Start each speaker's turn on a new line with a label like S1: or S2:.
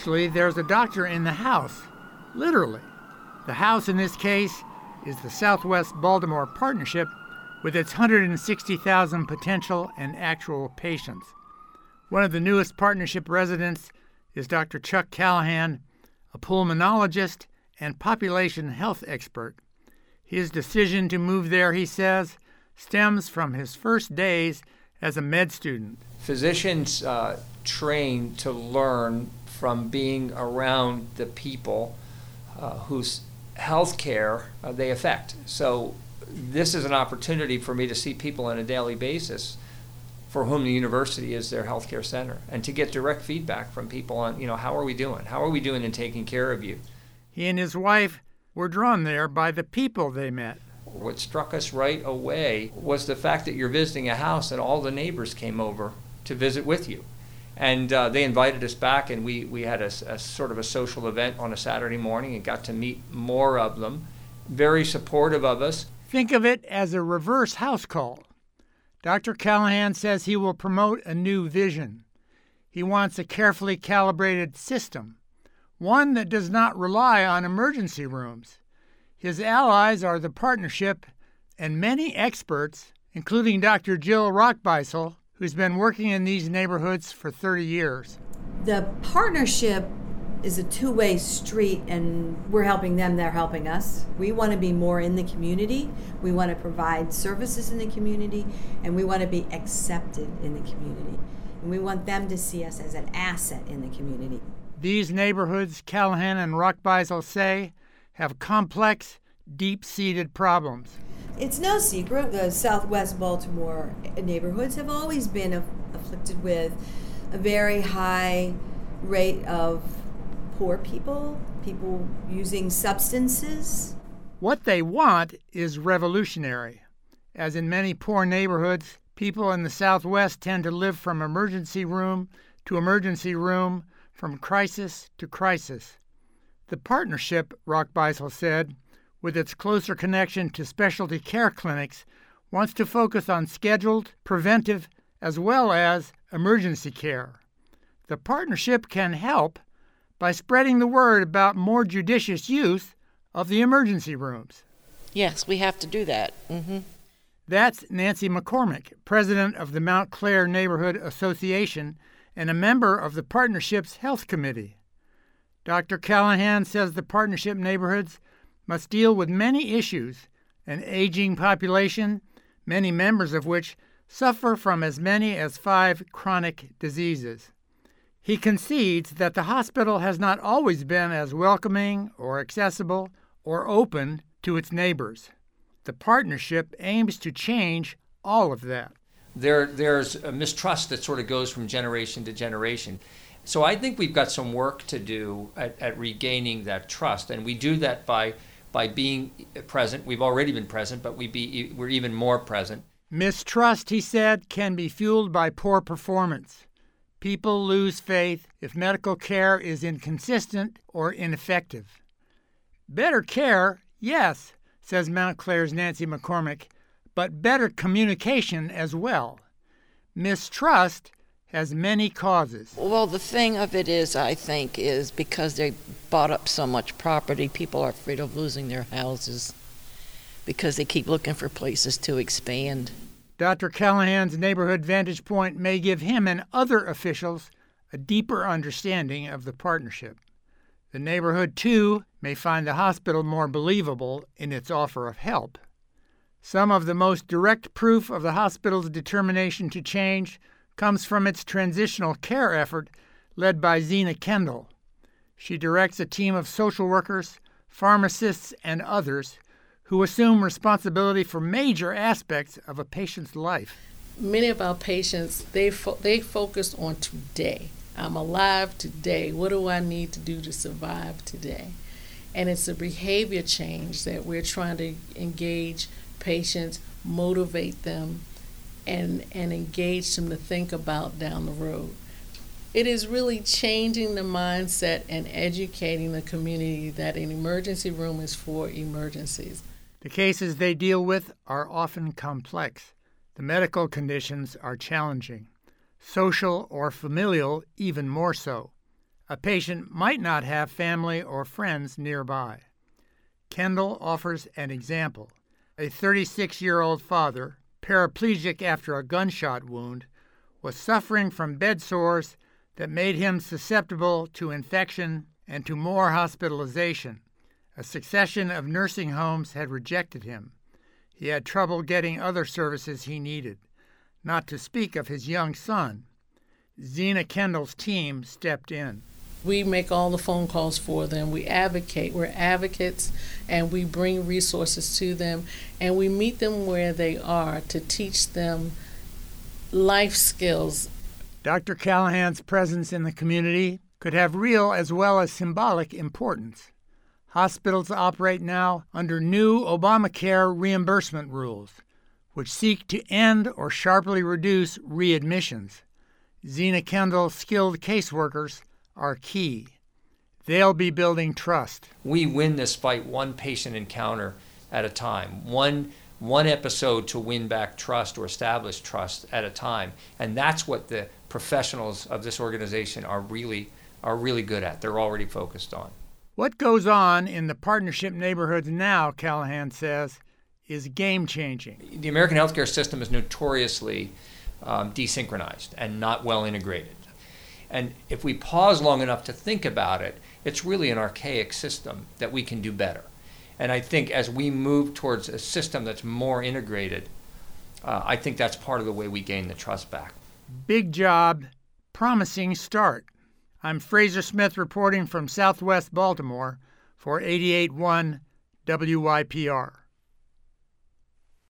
S1: Actually, there's a doctor in the house, literally. The house in this case is the Southwest Baltimore Partnership with its 160,000 potential and actual patients. One of the newest partnership residents is Dr. Chuck Callahan, a pulmonologist and population health expert. His decision to move there, he says, stems from his first days as a med student.
S2: Physicians train to learn from being around the people whose health care they affect. So this is an opportunity for me to see people on a daily basis for whom the university is their healthcare center, and to get direct feedback from people on, how are we doing? How are we doing in taking care of you?
S1: He and his wife were drawn there by the people they met.
S2: What struck us right away was the fact that you're visiting a house and all the neighbors came over to visit with you. And they invited us back, and we had a sort of a social event on a Saturday morning and got to meet more of them. Very supportive of us.
S1: Think of it as a reverse house call. Dr. Callahan says he will promote a new vision. He wants a carefully calibrated system, one that does not rely on emergency rooms. His allies are the partnership and many experts, including Dr. Jill Rockbeisel, who's been working in these neighborhoods for 30 years.
S3: The partnership is a two-way street, and we're helping them, they're helping us. We want to be more in the community, we want to provide services in the community, and we want to be accepted in the community. And we want them to see us as an asset in the community.
S1: These neighborhoods, Callahan and Rockbeisel say, have complex, deep-seated problems.
S3: It's no secret the Southwest Baltimore neighborhoods have always been afflicted with a very high rate of poor people using substances.
S1: What they want is revolutionary. As in many poor neighborhoods, people in the Southwest tend to live from emergency room to emergency room, from crisis to crisis. The partnership, Rockbeisel said, with its closer connection to specialty care clinics, wants to focus on scheduled, preventive, as well as emergency care. The partnership can help by spreading the word about more judicious use of the emergency rooms.
S4: Yes, we have to do that.
S1: That's Nancy McCormick, president of the Mount Clair Neighborhood Association and a member of the partnership's health committee. Dr. Callahan says the partnership neighborhoods must deal with many issues, an aging population, many members of which suffer from as many as 5 chronic diseases. He concedes that the hospital has not always been as welcoming or accessible or open to its neighbors. The partnership aims to change all of that.
S2: There's a mistrust that sort of goes from generation to generation. So I think we've got some work to do at regaining that trust, and we do that by being present. We've already been present, but we're even more present.
S1: Mistrust, he said, can be fueled by poor performance. People lose faith if medical care is inconsistent or ineffective. Better care, yes, says Mount Clair's Nancy McCormick, but better communication as well. Mistrust has many causes.
S4: Well, the thing of it is, I think, is because they bought up so much property, people are afraid of losing their houses because they keep looking for places to expand.
S1: Dr. Callahan's neighborhood vantage point may give him and other officials a deeper understanding of the partnership. The neighborhood, too, may find the hospital more believable in its offer of help. Some of the most direct proof of the hospital's determination to change comes from its transitional care effort led by Zena Kendall. She directs a team of social workers, pharmacists, and others who assume responsibility for major aspects of a patient's life.
S5: Many of our patients, they focus on today. I'm alive today. What do I need to do to survive today? And it's a behavior change that we're trying to engage patients, motivate them, and engage them to think about down the road. It is really changing the mindset and educating the community that an emergency room is for emergencies.
S1: The cases they deal with are often complex. The medical conditions are challenging, social or familial even more so. A patient might not have family or friends nearby. Kendall offers an example. A 36-year-old father, paraplegic after a gunshot wound, was suffering from bed sores that made him susceptible to infection and to more hospitalization. A succession of nursing homes had rejected him. He had trouble getting other services he needed, not to speak of his young son. Zena Kendall's team stepped in.
S5: We make all the phone calls for them. We advocate. We're advocates, and we bring resources to them, and we meet them where they are to teach them life skills.
S1: Dr. Callahan's presence in the community could have real as well as symbolic importance. Hospitals operate now under new Obamacare reimbursement rules, which seek to end or sharply reduce readmissions. Zena Kendall's skilled caseworkers are key. They'll be building trust.
S2: We win this fight one patient encounter at a time, one episode to win back trust or establish trust at a time. And that's what the professionals of this organization are really good at. They're already focused on.
S1: What goes on in the partnership neighborhoods now, Callahan says, is game-changing.
S2: The American healthcare system is notoriously desynchronized and not well integrated. And if we pause long enough to think about it, it's really an archaic system that we can do better. And I think as we move towards a system that's more integrated, I think that's part of the way we gain the trust back.
S1: Big job, promising start. I'm Fraser Smith reporting from Southwest Baltimore for 88.1 WYPR.